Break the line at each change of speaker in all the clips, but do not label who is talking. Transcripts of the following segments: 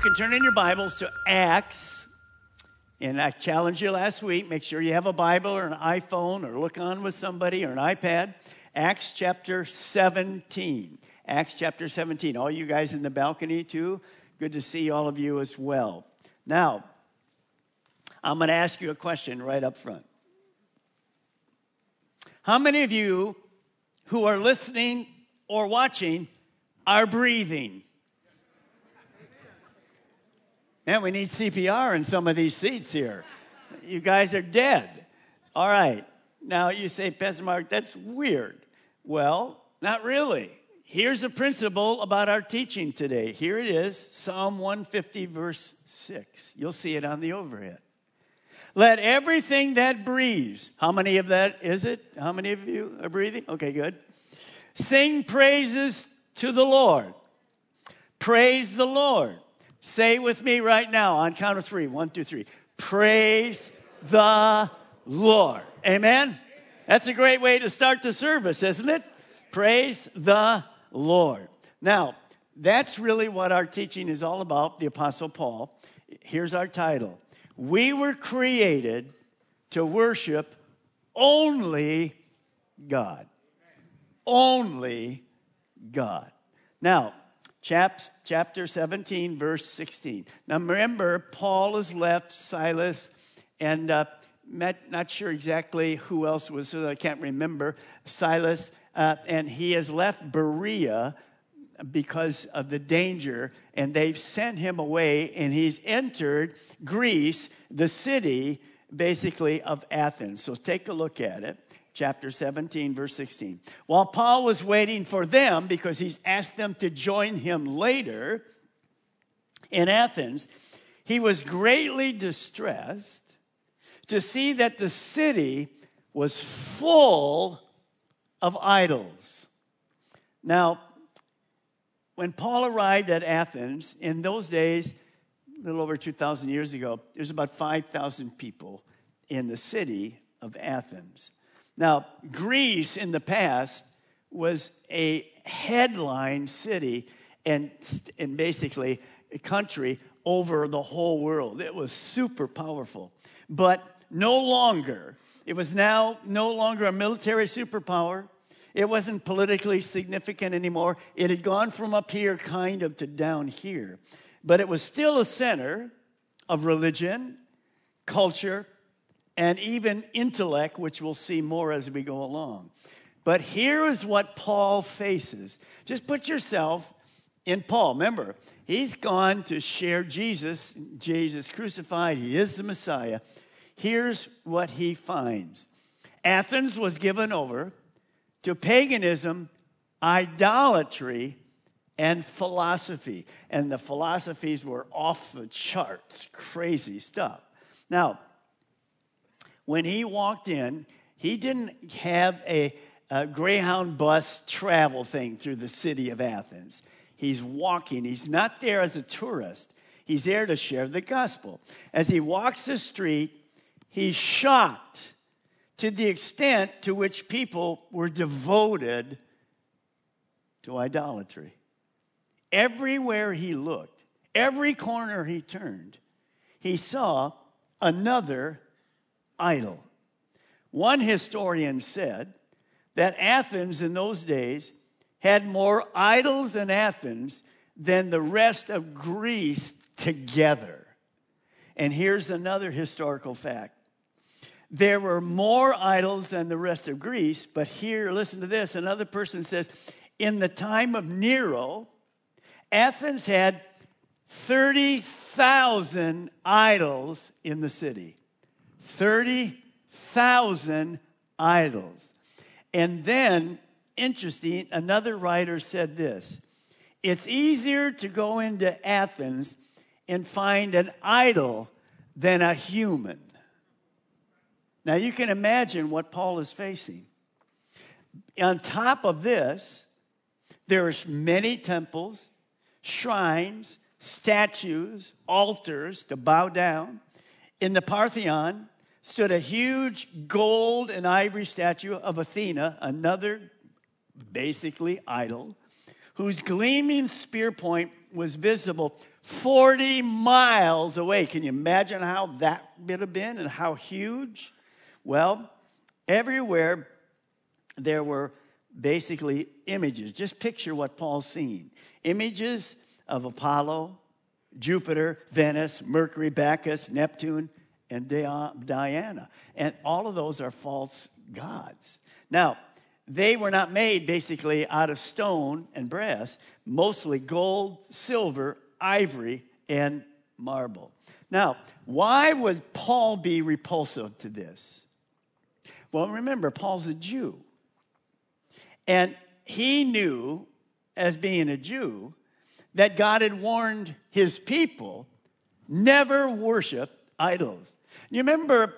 can turn in your Bibles to Acts. And I challenged you last week, make sure you have a Bible or an iPhone or look on with somebody or an iPad. Acts chapter 17. Acts chapter 17. All you guys in the balcony too, good to see all of you as well. Now, I'm going to ask you a question right up front. How many of you who are listening or watching are breathing? Man, we need CPR in some of these seats here. You guys are dead. All right. Now you say, Pastor Mark, that's weird. Well, not really. Here's a principle about our teaching today. Here it is, Psalm 150, verse 6. You'll see it on the overhead. Let everything that breathes. How many of that is it? How many of you are breathing? Okay, good. Sing praises to the Lord. Praise the Lord. Say with me right now on count of three. 1, 2, 3. Praise the Lord. Amen? That's a great way to start the service, isn't it? Praise the Lord. Now, that's really what our teaching is all about, the Apostle Paul. Here's our title. We were created to worship only God. Only God. Now, chapter 17, verse 16. Now remember, Paul has left Silas and not sure exactly who else was, so I can't remember, Silas, and he has left Berea because of the danger, and they've sent him away, and he's entered Greece, the city, basically, of Athens. So take a look at it. Chapter 17, verse 16. While Paul was waiting for them, because he's asked them to join him later in Athens, he was greatly distressed to see that the city was full of idols. Now, when Paul arrived at Athens, in those days, a little over 2,000 years ago, there's about 5,000 people in the city of Athens. Now, Greece in the past was a headline city and basically a country over the whole world. It was super powerful, but no longer. It was now no longer a military superpower. It wasn't politically significant anymore. It had gone from up here kind of to down here. But it was still a center of religion, culture, and even intellect, which we'll see more as we go along. But here is what Paul faces. Just put yourself in Paul. Remember, he's gone to share Jesus crucified. He is the Messiah. Here's what he finds. Athens was given over to paganism, idolatry, and philosophy. And the philosophies were off the charts, crazy stuff. Now, when he walked in, he didn't have a Greyhound bus travel thing through the city of Athens. He's walking. He's not there as a tourist. He's there to share the gospel. As he walks the street, he's shocked to the extent to which people were devoted to idolatry. Everywhere he looked, every corner he turned, he saw another idol. One historian said that Athens in those days had more idols in Athens than the rest of Greece together. And here's another historical fact. There were more idols than the rest of Greece, but here, listen to this. Another person says, in the time of Nero, Athens had 30,000 idols in the city. 30,000 idols. And then, interesting, another writer said this. It's easier to go into Athens and find an idol than a human. Now, you can imagine what Paul is facing. On top of this, there's many temples, shrines, statues, altars to bow down. In the Parthenon stood a huge gold and ivory statue of Athena, another basically idol, whose gleaming spear point was visible 40 miles away. Can you imagine how that would have been and how huge? Well, everywhere there were basically images. Just picture what Paul's seen. Images of Apollo, Jupiter, Venus, Mercury, Bacchus, Neptune, and Diana. And all of those are false gods. Now, they were not made basically out of stone and brass, mostly gold, silver, ivory, and marble. Now, why would Paul be repulsive to this? Well, remember, Paul's a Jew. And he knew, as being a Jew, that God had warned his people never worship idols. You remember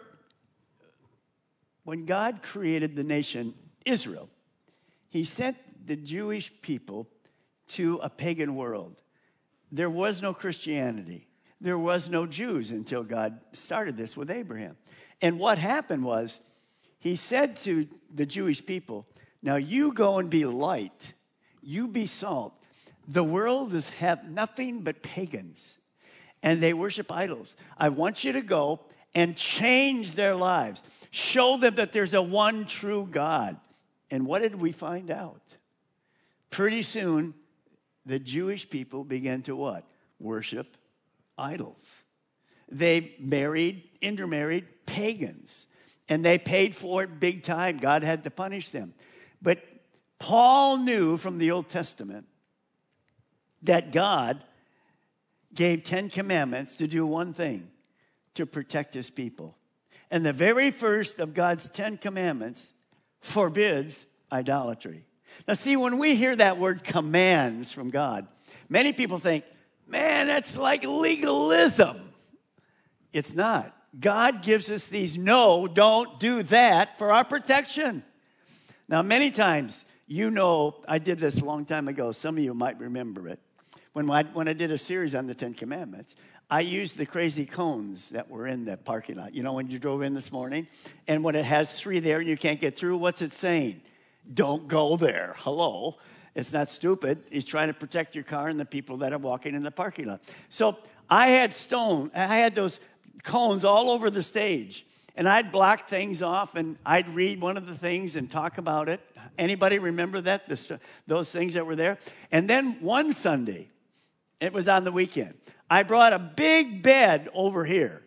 when God created the nation Israel, he sent the Jewish people to a pagan world. There was no Christianity. There was no Jews until God started this with Abraham. And what happened was, he said to the Jewish people, now you go and be light. You be salt. The world have nothing but pagans, and they worship idols. I want you to go and change their lives. Show them that there's a one true God. And what did we find out? Pretty soon, the Jewish people began to what? Worship idols. They intermarried pagans. And they paid for it big time. God had to punish them. But Paul knew from the Old Testament that God gave 10 commandments to do one thing, to protect his people. And the very first of God's 10 commandments forbids idolatry. Now see, when we hear that word commands from God, many people think, man, that's like legalism. It's not. God gives us these no, don't do that for our protection. Now, many times, I did this a long time ago. Some of you might remember it. When I did a series on the 10 Commandments, I used the crazy cones that were in the parking lot. You know, when you drove in this morning, and when it has 3 there and you can't get through, what's it saying? Don't go there. Hello. It's not stupid. He's trying to protect your car and the people that are walking in the parking lot. So I had those cones all over the stage. And I'd block things off, and I'd read one of the things and talk about it. Anybody remember that? Those things that were there? And then one Sunday, it was on the weekend, I brought a big bed over here.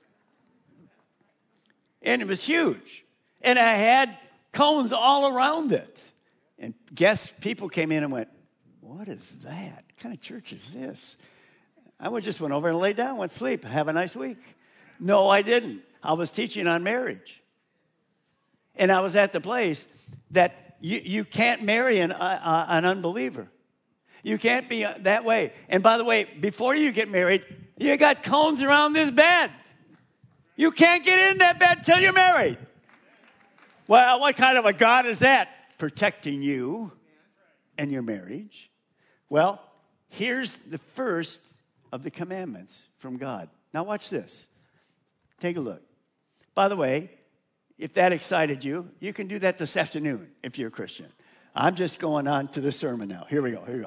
And it was huge. And I had cones all around it. And people came in and went, what is that? What kind of church is this? I just went over and laid down, went to sleep. Have a nice week. No, I didn't. I was teaching on marriage. And I was at the place that you can't marry an unbeliever. You can't be that way. And by the way, before you get married, you got cones around this bed. You can't get in that bed till you're married. Well, what kind of a God is that? Protecting you and your marriage. Well, here's the first of the commandments from God. Now watch this. Take a look. By the way, if that excited you, you can do that this afternoon if you're a Christian. I'm just going on to the sermon now. Here we go.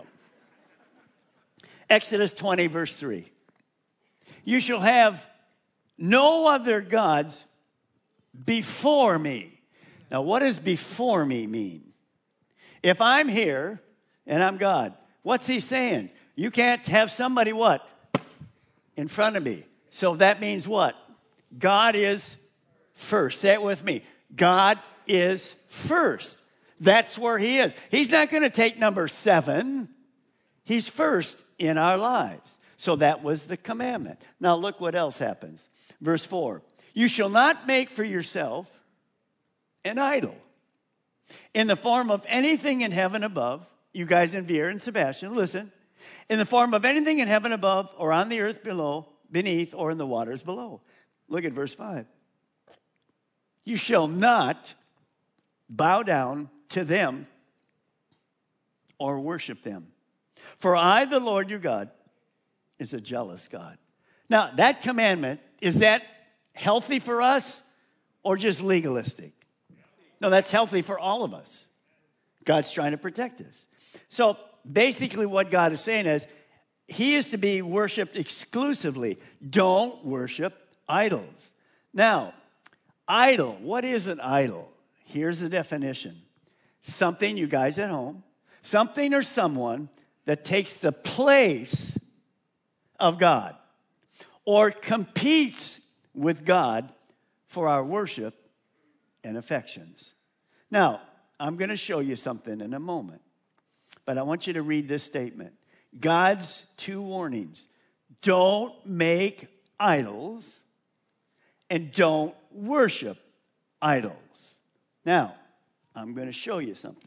Exodus 20, verse 3. You shall have no other gods before me. Now, what does before me mean? If I'm here and I'm God, what's he saying? You can't have somebody what? In front of me. So that means what? God is first. Say it with me. God is first. That's where he is. He's not going to take number 7. He's first in our lives. So that was the commandment. Now look what else happens. Verse 4. You shall not make for yourself an idol in the form of anything in heaven above. You guys in Vier and Sebastian, listen. In the form of anything in heaven above or on the earth below, beneath, or in the waters below. Look at verse 5. You shall not bow down to them or worship them. For I, the Lord your God, is a jealous God. Now, that commandment, is that healthy for us or just legalistic? No, that's healthy for all of us. God's trying to protect us. So basically what God is saying is, he is to be worshiped exclusively. Don't worship idols. Now, idol, what is an idol? Here's the definition. Something, you guys at home, something or someone that takes the place of God or competes with God for our worship and affections. Now, I'm going to show you something in a moment, but I want you to read this statement. God's two warnings. Don't make idols and don't worship idols. Now, I'm going to show you something.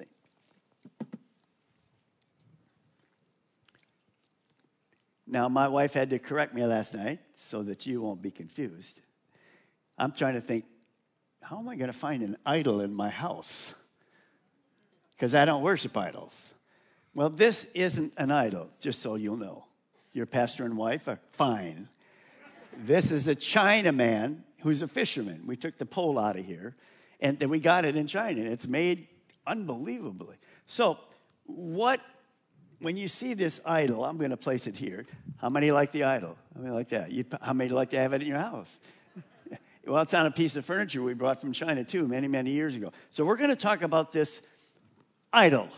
Now, my wife had to correct me last night so that you won't be confused. I'm trying to think, how am I going to find an idol in my house? Because I don't worship idols. Well, this isn't an idol, just so you'll know. Your pastor and wife are fine. This is a Chinaman who's a fisherman. We took the pole out of here, and then we got it in China. And it's made unbelievably. So when you see this idol, I'm going to place it here. How many like the idol? How many like that? How many like to have it in your house? Well, it's on a piece of furniture we brought from China, too, many, many years ago. So we're going to talk about this idol.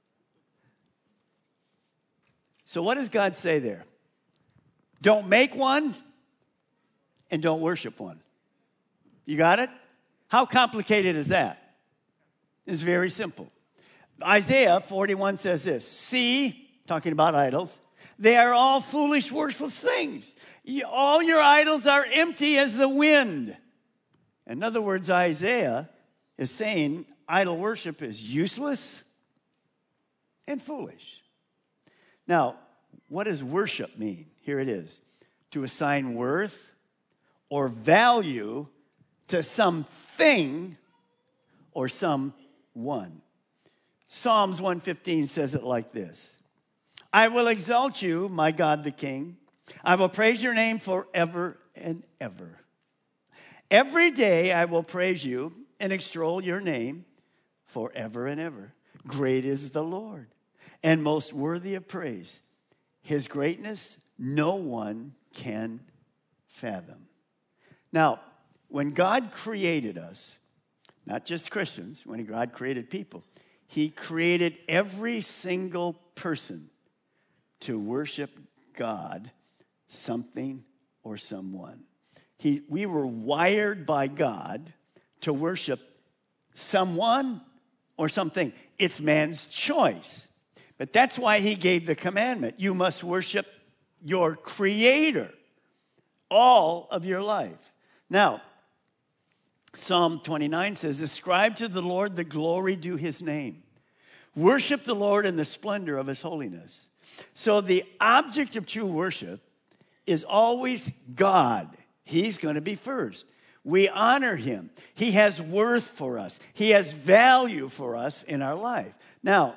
So what does God say there? Don't make one and don't worship one. You got it? How complicated is that? It's very simple. Isaiah 41 says this. See, talking about idols, they are all foolish, worthless things. All your idols are empty as the wind. In other words, Isaiah is saying idol worship is useless and foolish. Now, what does worship mean? Here it is. To assign worth or value to something or someone. Psalms 115 says it like this. I will exalt you, my God the King. I will praise your name forever and ever. Every day I will praise you and extol your name forever and ever. Great is the Lord and most worthy of praise. His greatness no one can fathom. Now, when God created us, not just Christians, when God created people, he created every single person to worship God, something or someone. We were wired by God to worship someone or something. It's man's choice. But that's why he gave the commandment. You must worship your Creator all of your life. Now, Psalm 29 says, ascribe to the Lord the glory due his name. Worship the Lord in the splendor of his holiness. So the object of true worship is always God. He's going to be first. We honor him. He has worth for us. He has value for us in our life. Now,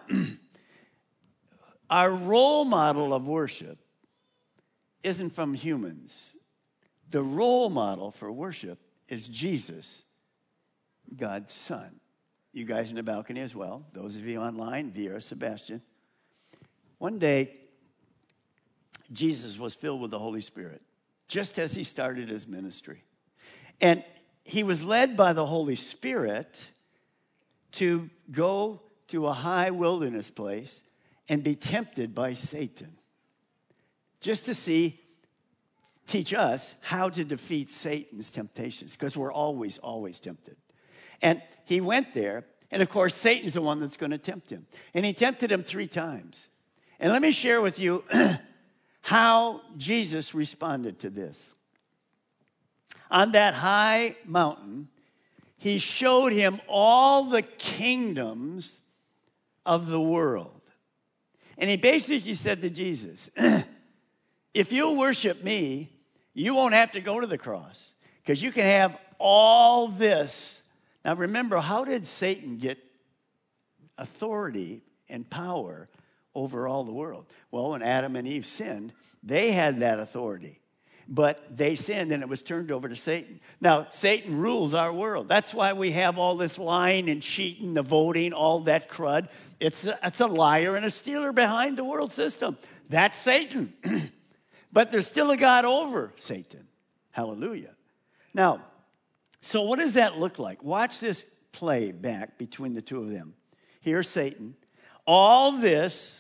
our role model of worship isn't from humans. The role model for worship is Jesus, God's Son. You guys in the balcony as well. Those of you online, Vera, Sebastian. One day, Jesus was filled with the Holy Spirit, just as he started his ministry. And he was led by the Holy Spirit to go to a high wilderness place and be tempted by Satan, just to teach us how to defeat Satan's temptations, because we're always, always tempted. And he went there, and of course, Satan's the one that's going to tempt him. And he tempted him 3 times. And let me share with you how Jesus responded to this. On that high mountain, he showed him all the kingdoms of the world. And he basically said to Jesus, if you'll worship me, you won't have to go to the cross, because you can have all this. Now remember, how did Satan get authority and power over all the world? Well, when Adam and Eve sinned, they had that authority. But they sinned, and it was turned over to Satan. Now, Satan rules our world. That's why we have all this lying and cheating, the voting, all that crud. It's a liar and a stealer behind the world system. That's Satan. But there's still a God over Satan. Hallelujah. Now, so what does that look like? Watch this play back between the two of them. Here's Satan. All this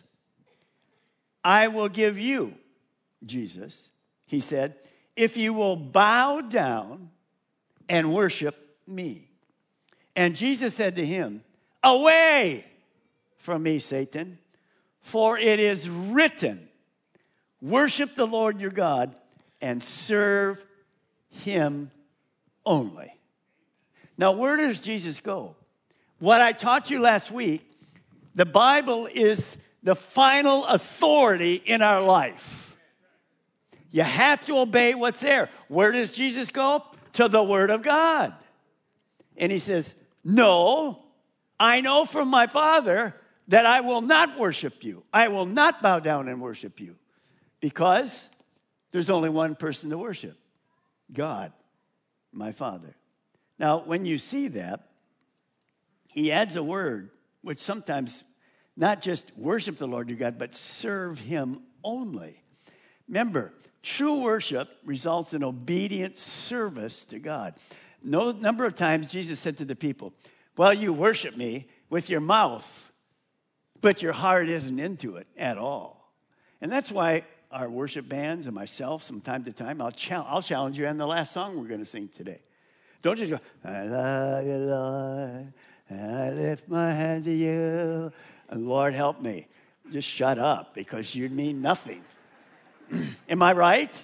I will give you, Jesus, he said, if you will bow down and worship me. And Jesus said to him, away from me, Satan, for it is written, worship the Lord your God and serve him only. Now, where does Jesus go? What I taught you last week, the Bible is the final authority in our life. You have to obey what's there. Where does Jesus go? To the Word of God. And he says, no, I know from my Father that I will not worship you. I will not bow down and worship you. Because there's only one person to worship. God, my Father. Now, when you see that, he adds a word, which sometimes not just worship the Lord your God, but serve him only. Remember, true worship results in obedient service to God. No number of times Jesus said to the people, well, you worship me with your mouth, but your heart isn't into it at all. And that's why our worship bands and myself, from time to time, I'll challenge you in the last song we're going to sing today. Don't just go, I love you, Lord, and I lift my hand to you, and Lord, help me. Just shut up, because you mean nothing. Am I right?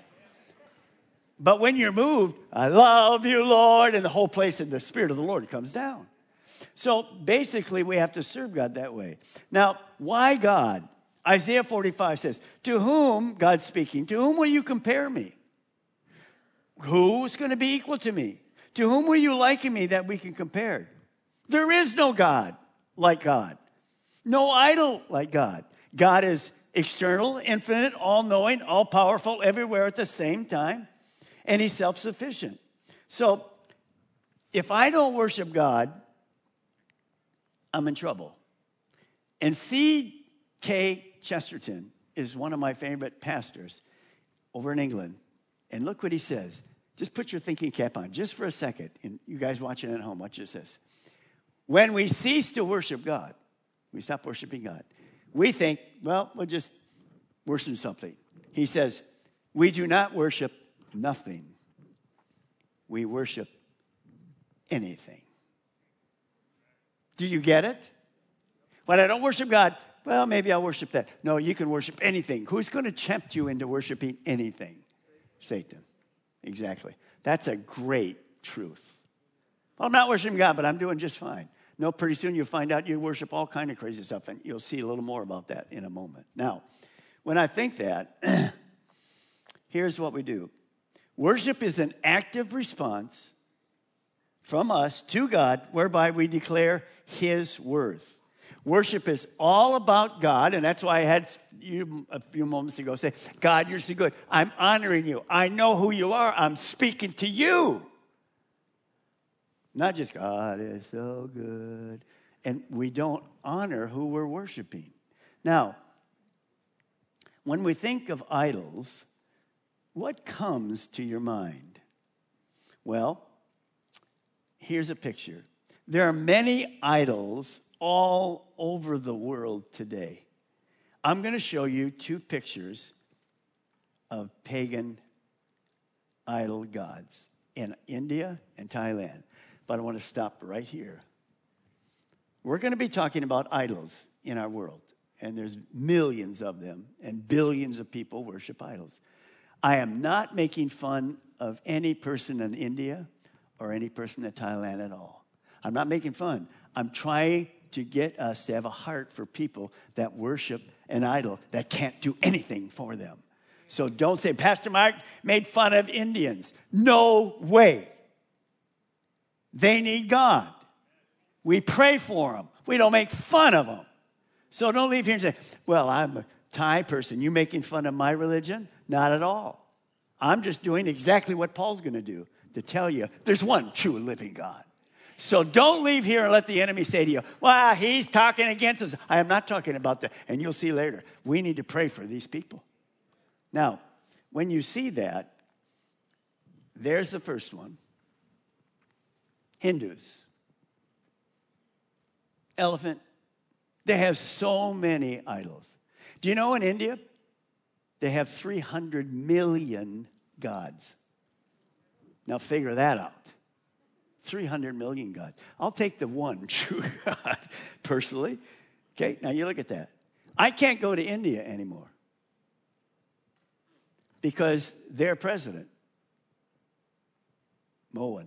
But when you're moved, I love you, Lord, and the whole place and the Spirit of the Lord comes down. So basically, we have to serve God that way. Now, why God? Isaiah 45 says, to whom, God's speaking, to whom will you compare me? Who's going to be equal to me? To whom will you liken me that we can compare? There is no God like God. No idol like God. God is external, infinite, all-knowing, all-powerful, everywhere at the same time. And he's self-sufficient. So, if I don't worship God, I'm in trouble. And C.K. Chesterton is one of my favorite pastors over in England. And look what he says. Just put your thinking cap on just for a second. And you guys watching at home, watch this. When we cease to worship God, we stop worshiping God, we think, well, we'll just worship something. He says, we do not worship nothing. We worship anything. Do you get it? When I don't worship God, well, maybe I'll worship that. No, you can worship anything. Who's going to tempt you into worshiping anything? Satan. Exactly. That's a great truth. Well, I'm not worshiping God, but I'm doing just fine. No, pretty soon you'll find out you worship all kind of crazy stuff, and you'll see a little more about that in a moment. Now, when I think that, here's what we do. Worship is an active response from us to God, whereby we declare his worth. Worship is all about God, and that's why I had you a few moments ago say, God, you're so good. I'm honoring you. I know who you are. I'm speaking to you. Not just, God is so good. And we don't honor who we're worshiping. Now, when we think of idols, what comes to your mind? Well, here's a picture. There are many idols all over the world today. I'm going to show you two pictures of pagan idol gods in India and Thailand. But I want to stop right here. We're going to be talking about idols in our world. And there's millions of them, and billions of people worship idols. I am not making fun of any person in India or any person in Thailand at all. I'm not making fun. I'm trying to get us to have a heart for people that worship an idol that can't do anything for them. So don't say, Pastor Mark made fun of Indians. No way. They need God. We pray for them. We don't make fun of them. So don't leave here and say, well, I'm a Thai person. You making fun of my religion? Not at all. I'm just doing exactly what Paul's going to do, to tell you there's one true living God. So don't leave here and let the enemy say to you, well, he's talking against us. I am not talking about that. And you'll see later, we need to pray for these people. Now, when you see that, there's the first one. Hindus. Elephant. They have so many idols. Do you know in India, they have 300 million gods. Now figure that out. 300 million gods. I'll take the one true God personally. Okay, now you look at that. I can't go to India anymore because their president, Modi,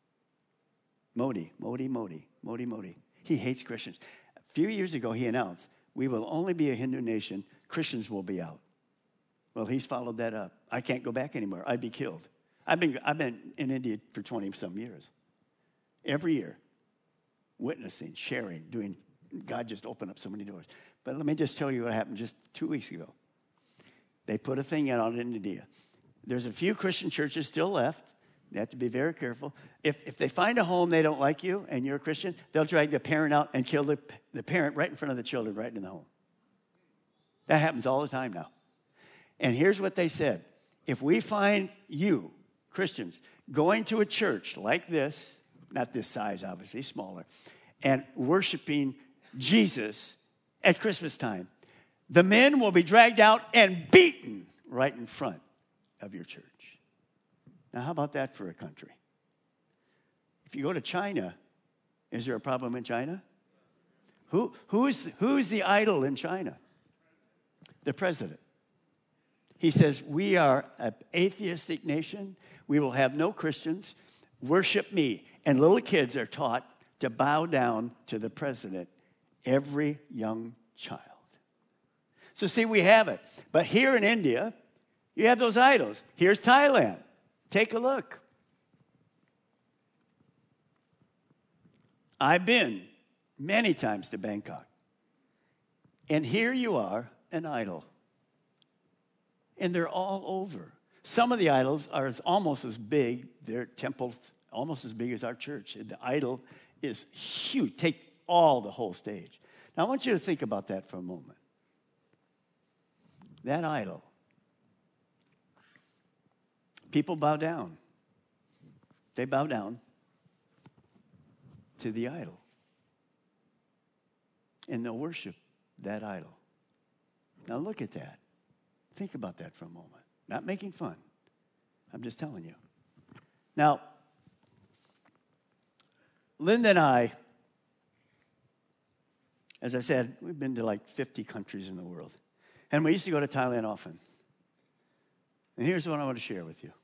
he hates Christians. A few years ago, he announced, we will only be a Hindu nation. Christians will be out. Well, he's followed that up. I can't go back anymore. I'd be killed. I've been in India for 20-some years. Every year, witnessing, sharing, doing, God just opened up so many doors. But let me just tell you what happened just 2 weeks ago. They put a thing out in India. There's a few Christian churches still left. They have to be very careful. If they find a home they don't like you and you're a Christian, they'll drag the parent out and kill the parent right in front of the children, right in the home. That happens all the time now. And here's what they said. If we find you, Christians, going to a church like this, not this size, obviously, smaller, and worshiping Jesus at Christmas time, the men will be dragged out and beaten right in front of your church. Now, how about that for a country? If you go to China, is there a problem in China? Who's the idol in China? The president. He says, we are an atheistic nation. We will have no Christians. Worship me. And little kids are taught to bow down to the president, every young child. So see, we have it. But here in India, you have those idols. Here's Thailand. Take a look. I've been many times to Bangkok. And here you are, an idol. And they're all over. Some of the idols are almost as big. They're temples almost as big as our church. And the idol is huge. Take the whole stage. Now, I want you to think about that for a moment. That idol. People bow down. They bow down to the idol. And they'll worship that idol. Now look at that. Think about that for a moment. Not making fun. I'm just telling you. Now, Linda and I, as I said, we've been to like 50 countries in the world. And we used to go to Thailand often. And here's what I want to share with you.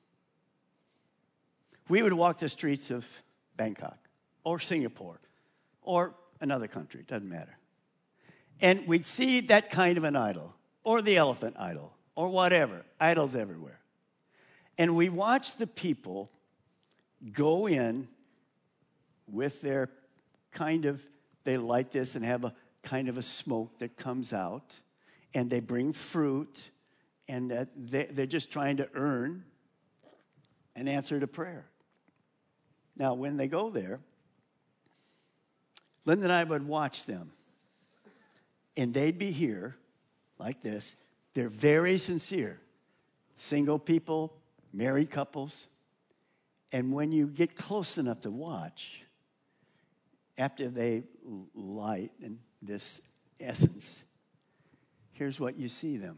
We would walk the streets of Bangkok or Singapore or another country, it doesn't matter. And we'd see that kind of an idol or the elephant idol or whatever, idols everywhere. And we watch the people go in with their they light this and have a kind of a smoke that comes out, and they bring fruit, and they're just trying to earn an answer to prayer. Now, when they go there, Linda and I would watch them, and they'd be here like this. They're very sincere. Single people, married couples. And when you get close enough to watch, after they light in this essence, here's what you see them.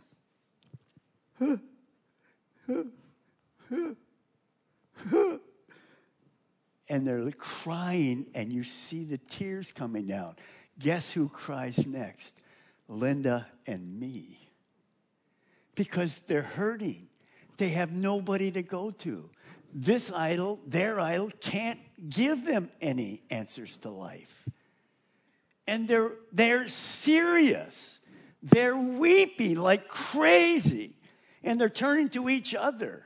And they're crying, and you see the tears coming down. Guess who cries next? Linda and me. Because they're hurting. They have nobody to go to. This idol, their idol, can't give them any answers to life. And they're serious. They're weeping like crazy. And they're turning to each other.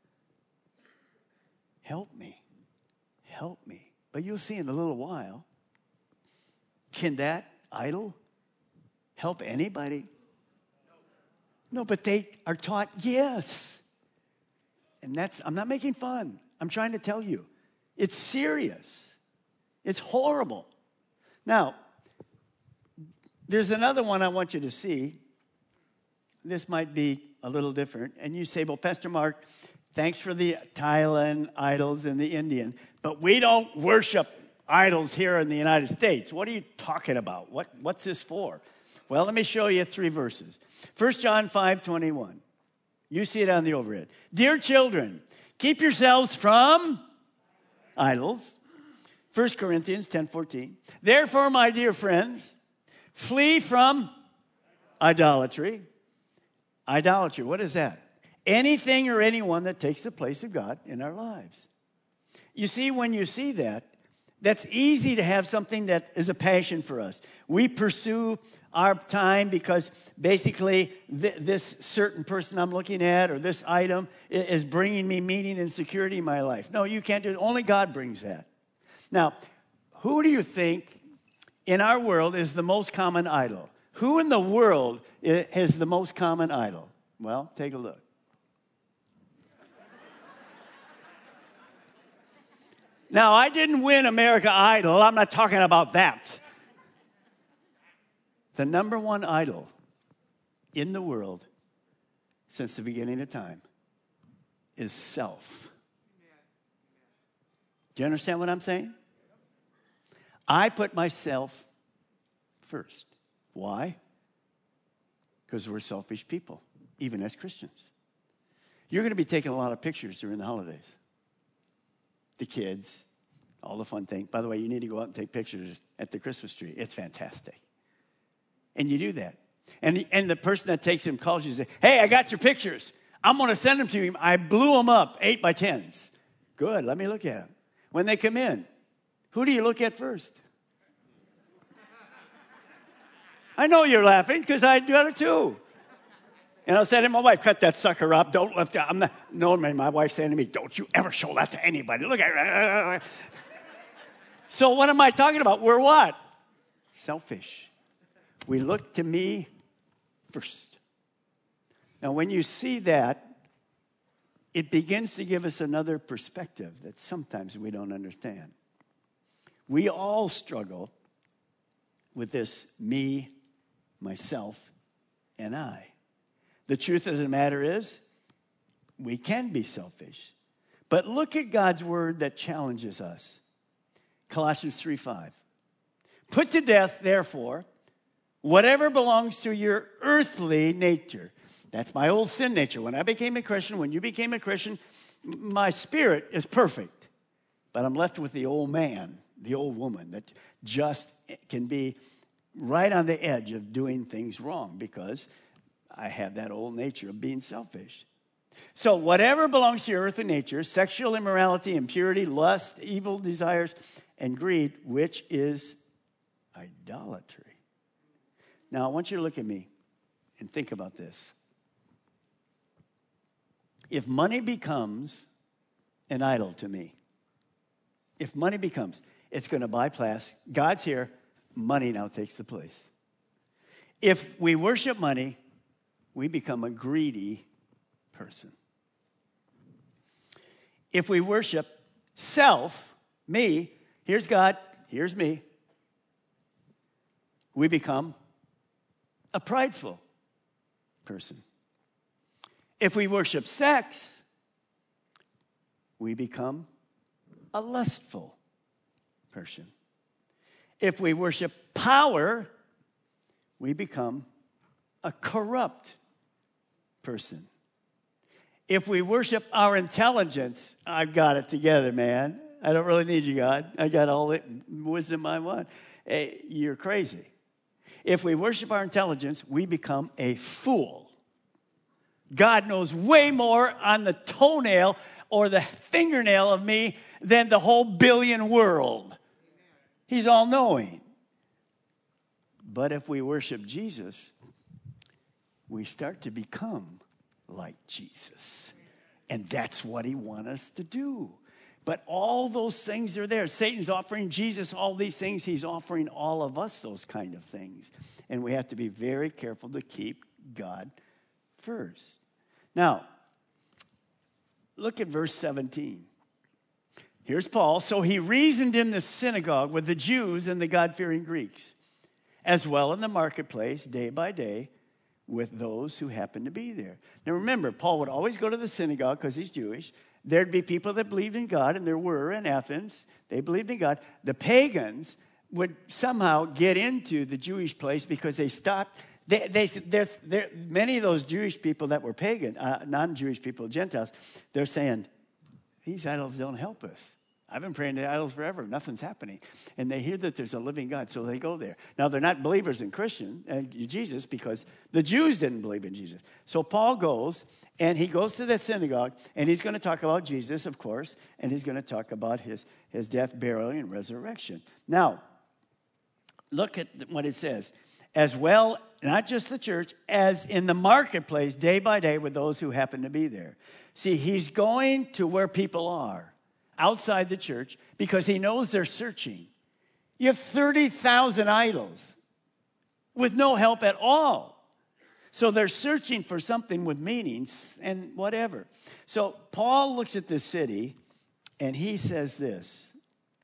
Help me. Help me. But you'll see in a little while, can that idol help anybody? No, but they are taught yes. And I'm not making fun. I'm trying to tell you. It's serious. It's horrible. Now, there's another one I want you to see. This might be a little different. And you say, well, Pastor Mark, thanks for the Thailand idols and the Indian, but we don't worship idols here in the United States. What are you talking about? What's this for? Well, let me show you 3 verses. 1 John 5:21. You see it on the overhead. Dear children, keep yourselves from idols. 1 Corinthians 10:14. Therefore, my dear friends, flee from idolatry. Idolatry, what is that? Anything or anyone that takes the place of God in our lives. You see, when you see that, that's easy to have something that is a passion for us. We pursue our time because basically this certain person I'm looking at or this item is bringing me meaning and security in my life. No, you can't do it. Only God brings that. Now, who do you think in our world is the most common idol? Who in the world is the most common idol? Well, take a look. Now, I didn't win America Idol. I'm not talking about that. The number one idol in the world since the beginning of time is self. Do you understand what I'm saying? I put myself first. Why? Because we're selfish people, even as Christians. You're going to be taking a lot of pictures during the holidays. The kids, all the fun things. By the way, you need to go out and take pictures at the Christmas tree. It's fantastic. And you do that. And the person that takes them calls you and says, hey, I got your pictures. I'm going to send them to you. I blew them up, 8 by 10s. Good, let me look at them. When they come in, who do you look at first? I know you're laughing because I do it too. And I'll say to my wife, cut that sucker up. Don't lift it. I'm not. No, man, my wife's saying to me, don't you ever show that to anybody. Look at it. So what am I talking about? We're what? Selfish. We look to me first. Now, when you see that, it begins to give us another perspective that sometimes we don't understand. We all struggle with this me, myself, and I. The truth of the matter is, we can be selfish. But look at God's word that challenges us. Colossians 3:5. Put to death, therefore, whatever belongs to your earthly nature. That's my old sin nature. When I became a Christian, when you became a Christian, my spirit is perfect. But I'm left with the old man, the old woman that just can be right on the edge of doing things wrong because I have that old nature of being selfish. So whatever belongs to your earthly nature, sexual immorality, impurity, lust, evil desires, and greed, which is idolatry. Now, I want you to look at me and think about this. If money becomes an idol to me, if money becomes, it's going to bypass, God's here, money now takes the place. If we worship money, we become a greedy person. If we worship self, me, here's God, here's me, we become a prideful person. If we worship sex, we become a lustful person. If we worship power, we become a corrupt person. If we worship our intelligence, I've got it together, man. I don't really need you, God. I got all the wisdom I want. Hey, you're crazy. If we worship our intelligence, we become a fool. God knows way more on the toenail or the fingernail of me than the whole billion world. He's all-knowing. But if we worship Jesus, we start to become like Jesus. And that's what he wants us to do. But all those things are there. Satan's offering Jesus all these things. He's offering all of us those kind of things. And we have to be very careful to keep God first. Now, look at verse 17. Here's Paul. So he reasoned in the synagogue with the Jews and the God-fearing Greeks, as well in the marketplace day by day with those who happened to be there. Now remember, Paul would always go to the synagogue because he's Jewish. There'd be people that believed in God, and there were in Athens. They believed in God. The pagans would somehow get into the Jewish place because they stopped. Many of those Jewish people that were pagan, non-Jewish people, Gentiles, they're saying, these idols don't help us. I've been praying to idols forever. Nothing's happening. And they hear that there's a living God, so they go there. Now, they're not believers in Jesus because the Jews didn't believe in Jesus. So Paul goes, and he goes to that synagogue, and he's going to talk about Jesus, of course, and he's going to talk about his death, burial, and resurrection. Now, look at what it says. As well, not just the church, as in the marketplace, day by day, with those who happen to be there. See, he's going to where people are, outside the church, because he knows they're searching. You have 30,000 idols with no help at all. So they're searching for something with meanings and whatever. So Paul looks at this city, and he says this: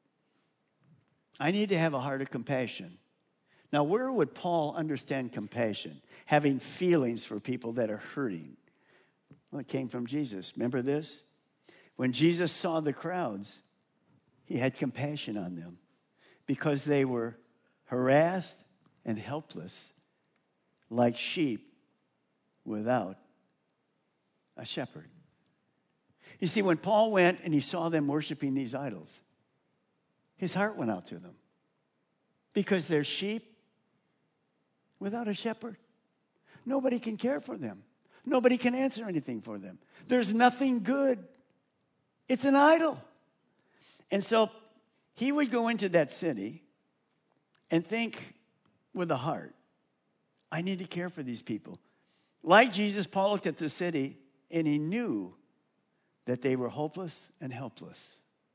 I need to have a heart of compassion. Now, where would Paul understand compassion? Having feelings for people that are hurting. Well, it came from Jesus. Remember this? When Jesus saw the crowds, he had compassion on them because they were harassed and helpless like sheep without a shepherd. You see, when Paul went and he saw them worshiping these idols, his heart went out to them because they're sheep without a shepherd. Nobody can care for them. Nobody can answer anything for them. There's nothing good. It's an idol. And so he would go into that city and think with a heart, I need to care for these people. Like Jesus, Paul looked at the city and he knew that they were hopeless and helpless.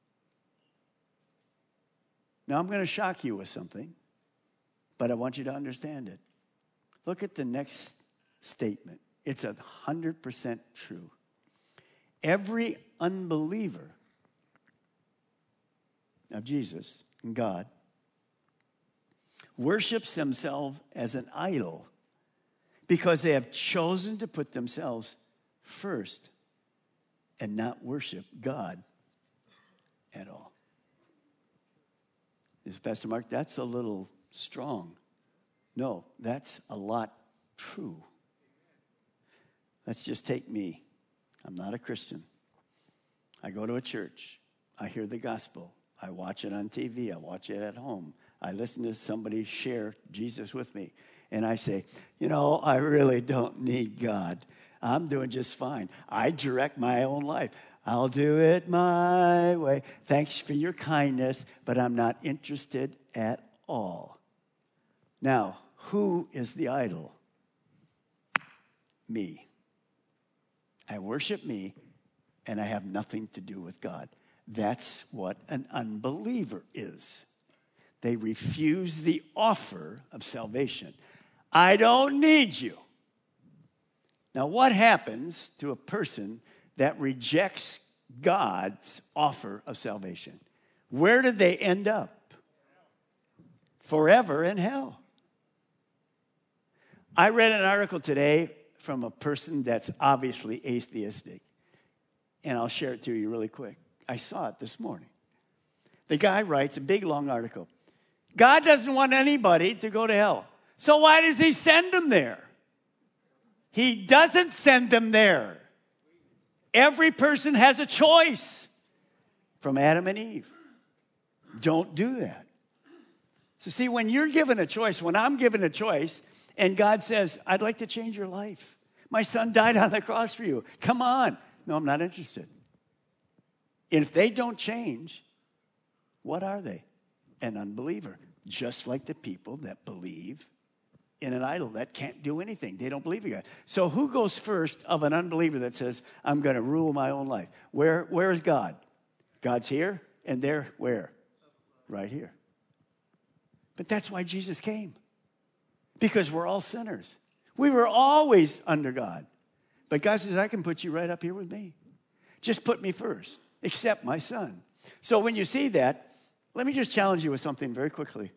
Now I'm going to shock you with something, but I want you to understand it. Look at the next statement. It's 100% true. Every unbeliever of Jesus and God worships themselves as an idol because they have chosen to put themselves first and not worship God at all. Is Pastor Mark, that's a little strong. No, that's a lot true. Let's just take me. I'm not a Christian. I go to a church. I hear the gospel. I watch it on TV. I watch it at home. I listen to somebody share Jesus with me. And I say, I really don't need God. I'm doing just fine. I direct my own life. I'll do it my way. Thanks for your kindness, but I'm not interested at all. Now, who is the idol? Me. I worship me, and I have nothing to do with God. That's what an unbeliever is. They refuse the offer of salvation. I don't need you. Now, what happens to a person that rejects God's offer of salvation? Where did they end up? Forever in hell. I read an article today from a person that's obviously atheistic, and I'll share it to you really quick. I saw it this morning. The guy writes a big, long article. God doesn't want anybody to go to hell. So why does he send them there? He doesn't send them there. Every person has a choice from Adam and Eve. Don't do that. So see, when you're given a choice, when I'm given a choice, and God says, I'd like to change your life. My son died on the cross for you. Come on. No, I'm not interested. And if they don't change, what are they? An unbeliever. Just like the people that believe in an idol that can't do anything. They don't believe in God. So who goes first of an unbeliever that says, I'm going to rule my own life? Where is God? God's here, and they're where? Right here. But that's why Jesus came. Because we're all sinners. We were always under God. But God says, I can put you right up here with me. Just put me first. Accept my son. So when you see that, let me just challenge you with something very quickly.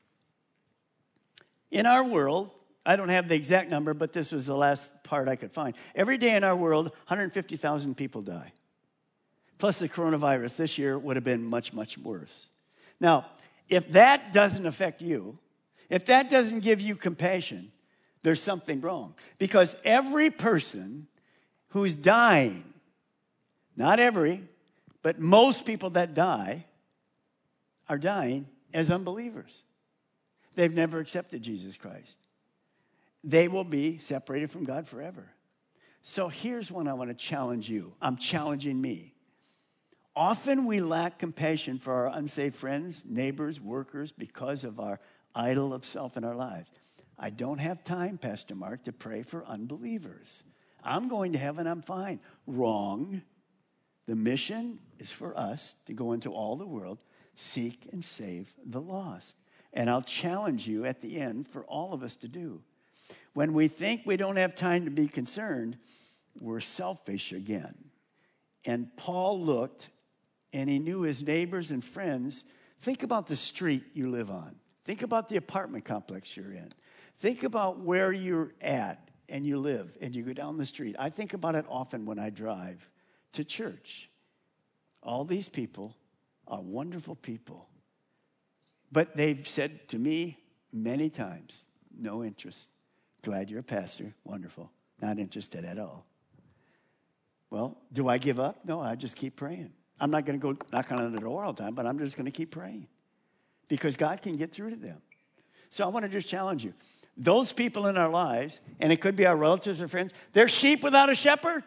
In our world, I don't have the exact number, but this was the last part I could find. Every day in our world, 150,000 people die. Plus the coronavirus this year would have been much, much worse. Now, if that doesn't affect you, if that doesn't give you compassion, there's something wrong. Because every person who's dying, not every, but most people that die are dying as unbelievers. They've never accepted Jesus Christ. They will be separated from God forever. So here's one I want to challenge you. I'm challenging me. Often we lack compassion for our unsaved friends, neighbors, workers because of our idol of self in our lives. I don't have time, Pastor Mark, to pray for unbelievers. I'm going to heaven, I'm fine. Wrong. The mission is for us to go into all the world, seek and save the lost. And I'll challenge you at the end for all of us to do. When we think we don't have time to be concerned, we're selfish again. And Paul looked, and he knew his neighbors and friends. Think about the street you live on. Think about the apartment complex you're in. Think about where you're at and you live, and you go down the street. I think about it often when I drive to church. All these people are wonderful people. But they've said to me many times, no interest. Glad you're a pastor. Wonderful. Not interested at all. Well, do I give up? No, I just keep praying. I'm not going to go knocking on the door all the time, but I'm just going to keep praying. Because God can get through to them. So I want to just challenge you. Those people in our lives, and it could be our relatives or friends, they're sheep without a shepherd.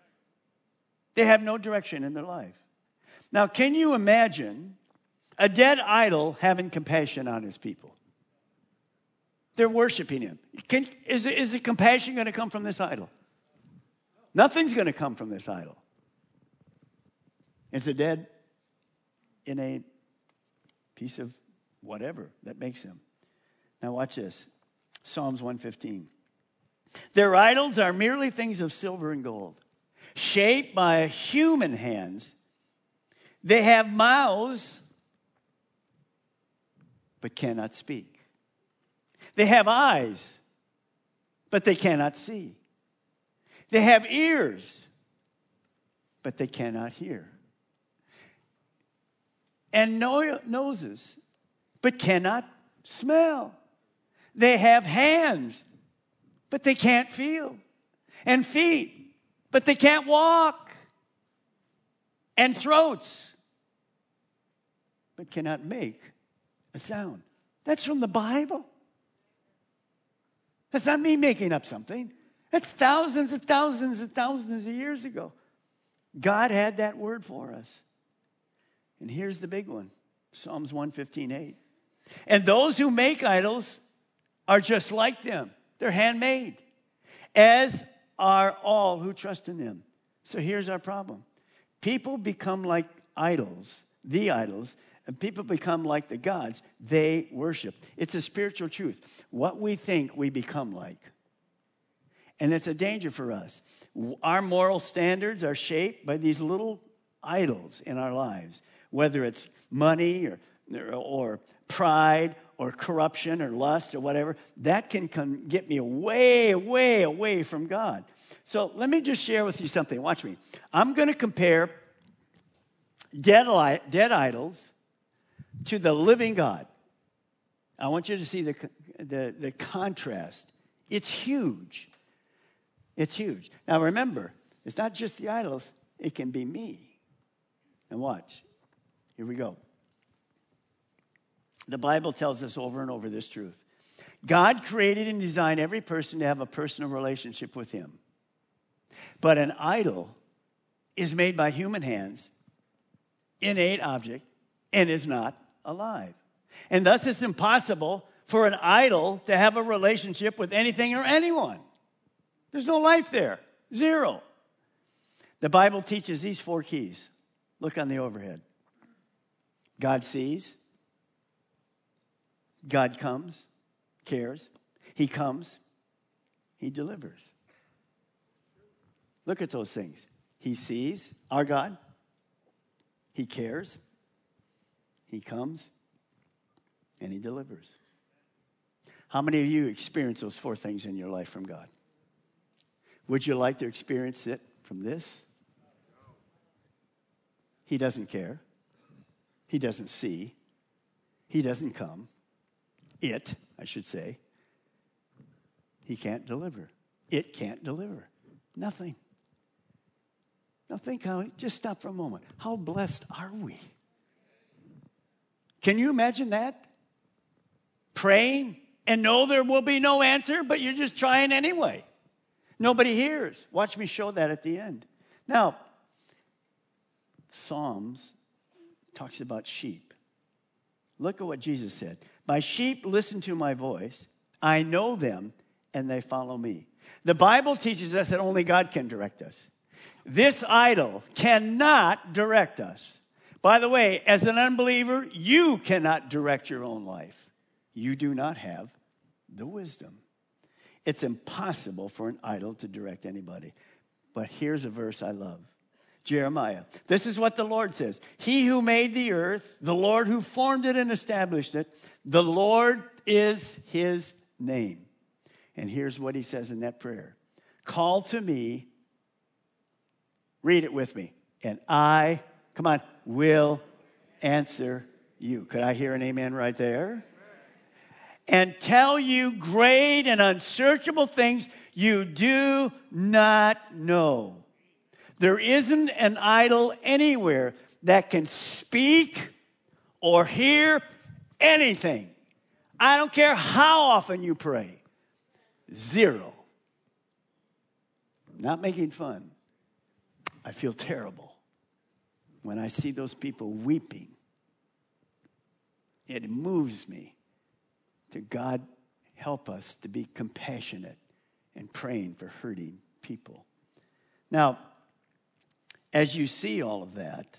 They have no direction in their life. Now, can you imagine a dead idol having compassion on his people? They're worshiping him. Is the compassion going to come from this idol? Nothing's going to come from this idol. It's a dead, innate piece of whatever that makes him. Now watch this. Psalms 115. Their idols are merely things of silver and gold, shaped by human hands. They have mouths, but cannot speak. They have eyes, but they cannot see. They have ears, but they cannot hear. And noses, but cannot smell. They have hands, but they can't feel. And feet, but they can't walk. And throats, but cannot make a sound. That's from the Bible. That's not me making up something. That's thousands and thousands and thousands of years ago. God had that word for us. And here's the big one. Psalms 115:8. And those who make idols are just like them. They're handmade, as are all who trust in them. So here's our problem. People become like idols, the idols, and people become like the gods they worship. It's a spiritual truth. What we think, we become like. And it's a danger for us. Our moral standards are shaped by these little idols in our lives, whether it's money or pride or corruption or lust or whatever. That can get me way, way away from God. So let me just share with you something. Watch me. I'm going to compare dead idols to the living God. I want you to see the contrast. It's huge. It's huge. Now remember, it's not just the idols. It can be me. And watch. Here we go. The Bible tells us over and over this truth. God created and designed every person to have a personal relationship with him. But an idol is made by human hands, innate object, and is not alive. And thus it's impossible for an idol to have a relationship with anything or anyone. There's no life there. Zero. The Bible teaches these 4 keys. Look on the overhead. God sees. God comes, cares. He comes. He delivers. Look at those things. He sees, our God. He cares. He comes. And he delivers. How many of you experience those 4 things in your life from God? Would you like to experience it from this? He doesn't care. He doesn't see. He doesn't come. I should say. He can't deliver. It can't deliver. Nothing. Now think just stop for a moment. How blessed are we? Can you imagine that? Praying and know there will be no answer, but you're just trying anyway. Nobody hears. Watch me show that at the end. Now, Psalms talks about sheep. Look at what Jesus said. My sheep listen to my voice. I know them, and they follow me. The Bible teaches us that only God can direct us. This idol cannot direct us. By the way, as an unbeliever, you cannot direct your own life. You do not have the wisdom. It's impossible for an idol to direct anybody. But here's a verse I love. Jeremiah. This is what the Lord says. He who made the earth, the Lord who formed it and established it, the Lord is his name. And here's what he says in that prayer. Call to me, read it with me, and I, come on, will answer you. Could I hear an amen right there? And tell you great and unsearchable things you do not know. There isn't an idol anywhere that can speak or hear anything. I don't care how often you pray. 0. Not making fun. I feel terrible when I see those people weeping. It moves me to God help us to be compassionate and praying for hurting people. Now, as you see all of that,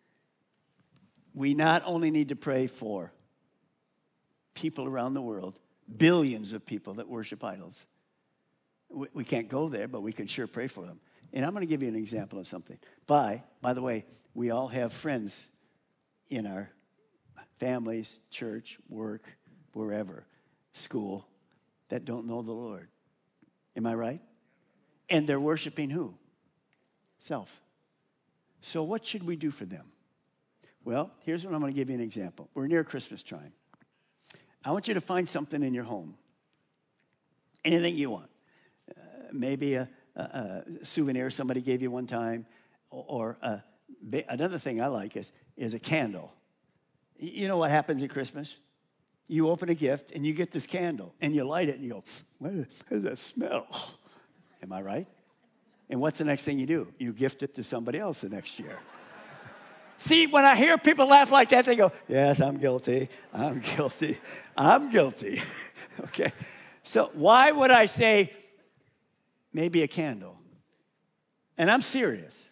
we not only need to pray for people around the world, billions of people that worship idols. We can't go there, but we can sure pray for them. And I'm going to give you an example of something. By the way, we all have friends in our families, church, work, wherever, school, that don't know the Lord. Am I right? And they're worshiping who? Self. So what should we do for them? Well, here's what I'm going to give you an example. We're near Christmas time. I want you to find something in your home. Anything you want. Maybe a souvenir somebody gave you one time. Or another thing I like is a candle. You know what happens at Christmas? You open a gift and you get this candle. And you light it and you go, what does that smell? Am I right? And what's the next thing you do? You gift it to somebody else the next year. See, when I hear people laugh like that, they go, yes, I'm guilty. I'm guilty. I'm guilty. Okay. So why would I say maybe a candle? And I'm serious.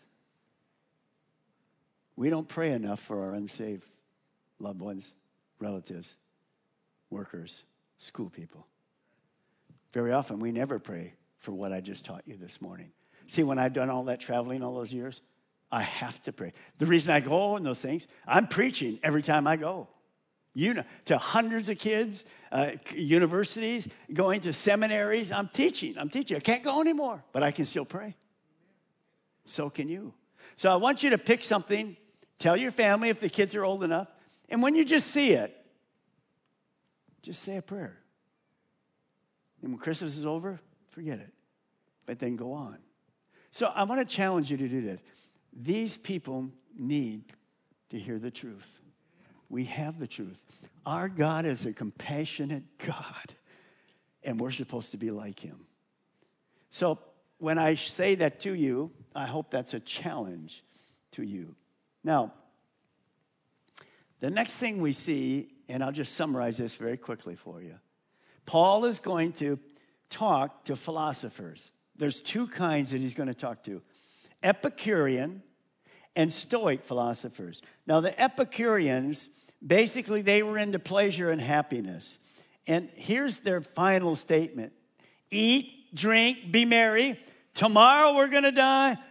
We don't pray enough for our unsaved loved ones, relatives, workers, school people. Very often we never pray for what I just taught you this morning. See, when I've done all that traveling all those years, I have to pray. The reason I go on those things, I'm preaching every time I go. You know, to hundreds of kids, universities, going to seminaries. I'm teaching. I can't go anymore, but I can still pray. So can you. So I want you to pick something. Tell your family if the kids are old enough. And when you just see it, just say a prayer. And when Christmas is over, forget it. But then go on. So I want to challenge you to do that. These people need to hear the truth. We have the truth. Our God is a compassionate God, and we're supposed to be like him. So when I say that to you, I hope that's a challenge to you. Now, the next thing we see, and I'll just summarize this very quickly for you. Paul is going to talk to philosophers. There's 2 kinds that he's going to talk to. Epicurean and Stoic philosophers. Now, the Epicureans, basically, they were into pleasure and happiness. And here's their final statement. Eat, drink, be merry. Tomorrow we're going to die.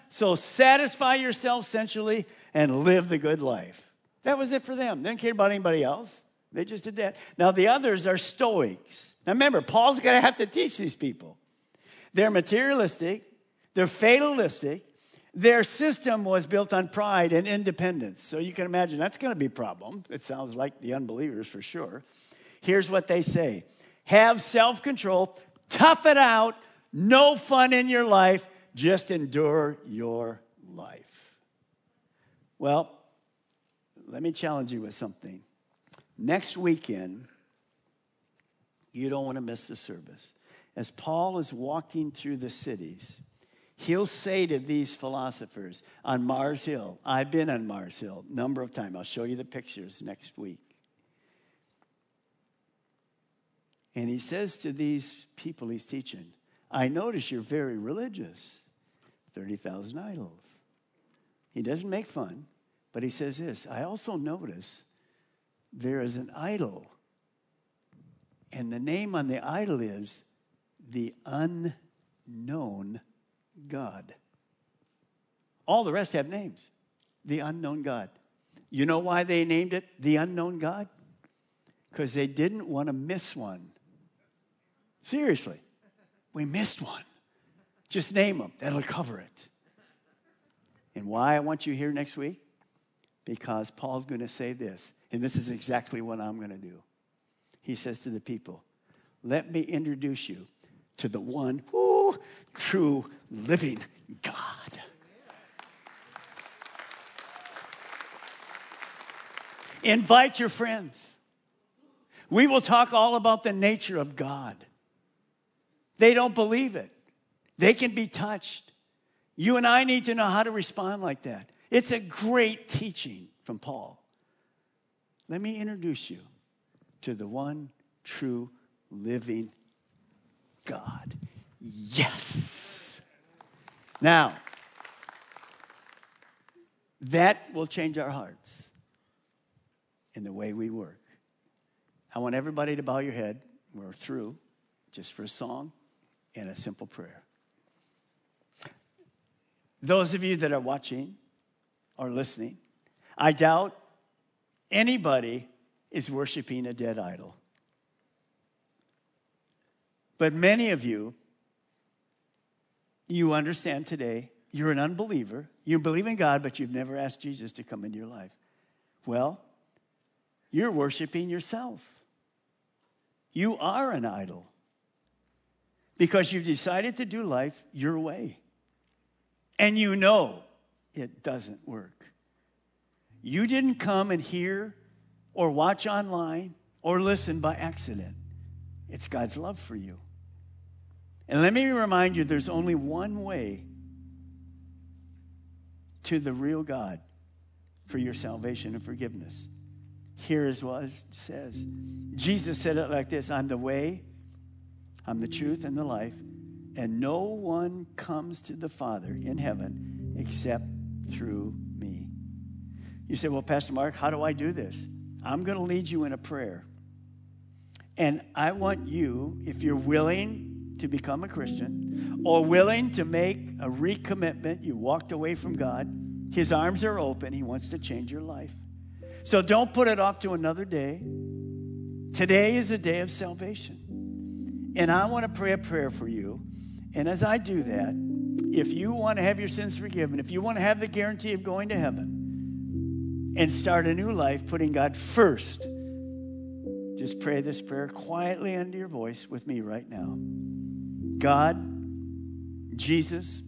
so satisfy yourself sensually and live the good life. That was it for them. They didn't care about anybody else. They just did that. Now, the others are Stoics. Now, remember, Paul's going to have to teach these people. They're materialistic. They're fatalistic. Their system was built on pride and independence. So you can imagine that's going to be a problem. It sounds like the unbelievers for sure. Here's what they say. Have self-control. Tough it out. No fun in your life. Just endure your life. Well, let me challenge you with something. Next weekend, you don't want to miss the service. As Paul is walking through the cities, he'll say to these philosophers on Mars Hill, I've been on Mars Hill a number of times. I'll show you the pictures next week. And he says to these people he's teaching, I notice you're very religious. 30,000 idols. He doesn't make fun, but he says this, I also notice there is an idol. And the name on the idol is the unknown God. All the rest have names. The unknown God. You know why they named it the unknown God? Because they didn't want to miss one. Seriously. We missed one. Just name them. That'll cover it. And why I want you here next week? Because Paul's going to say this. And this is exactly what I'm going to do. He says to the people, let me introduce you to the one true living God. Invite your friends. We will talk all about the nature of God. They don't believe it. They can be touched. You and I need to know how to respond like that. It's a great teaching from Paul. Let me introduce you to the one true living God. Yes. Now, that will change our hearts in the way we work. I want everybody to bow your head. We're through, just for a song and a simple prayer. Those of you that are watching or listening, I doubt anybody is worshiping a dead idol. But many of you, you understand today, you're an unbeliever. You believe in God, but you've never asked Jesus to come into your life. Well, you're worshiping yourself. You are an idol. Because you've decided to do life your way. And you know it doesn't work. You didn't come and hear or watch online or listen by accident. It's God's love for you. And let me remind you, there's only one way to the real God for your salvation and forgiveness. Here is what it says. Jesus said it like this, I'm the way, I'm the truth and the life, and no one comes to the Father in heaven except through me. You say, well, Pastor Mark, how do I do this? I'm going to lead you in a prayer. And I want you, if you're willing to become a Christian or willing to make a recommitment, you walked away from God, His arms are open. He wants to change your life. So don't put it off to another day. Today is a day of salvation. And I want to pray a prayer for you. And as I do that, if you want to have your sins forgiven, if you want to have the guarantee of going to heaven and start a new life, putting God first, just pray this prayer quietly under your voice with me right now. God, Jesus,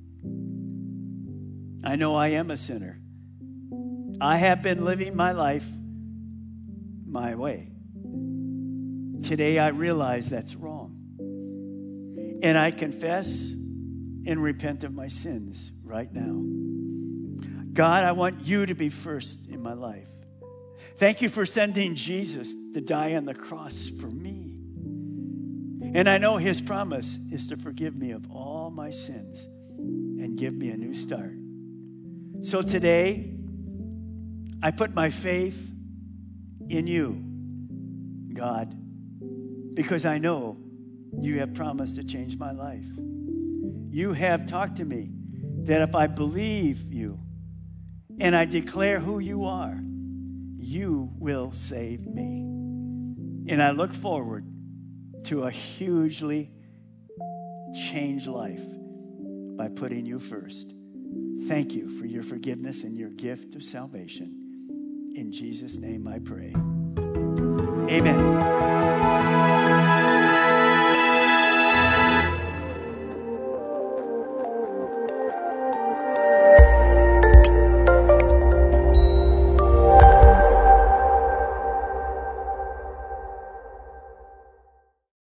I know I am a sinner. I have been living my life my way. Today I realize that's wrong. And I confess and repent of my sins right now. God, I want you to be first in my life. Thank you for sending Jesus to die on the cross for me. And I know His promise is to forgive me of all my sins and give me a new start. So today, I put my faith in you, God, because I know you have promised to change my life. You have talked to me that if I believe you and I declare who you are, you will save me. And I look forward to a hugely changed life by putting you first. Thank you for your forgiveness and your gift of salvation. In Jesus' name I pray. Amen.